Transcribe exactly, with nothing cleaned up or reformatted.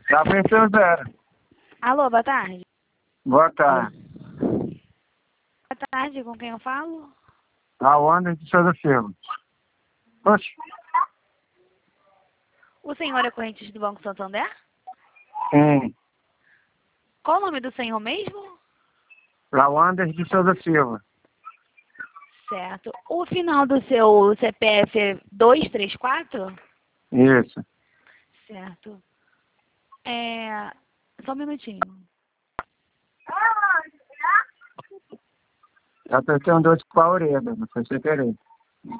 Já venceu zero. Alô, boa tarde. Boa tarde. Boa tarde, com quem eu falo? Lawander de Souza Silva. Oxe, O senhor é correntista do Banco Santander? sim. Qual o nome do senhor mesmo? Lawander de Souza Silva. Certo. O final do seu C P F é dois três quatro? Isso. Certo. É... Só um minutinho. Já apertei um doce com a orelha, não foi sem querer.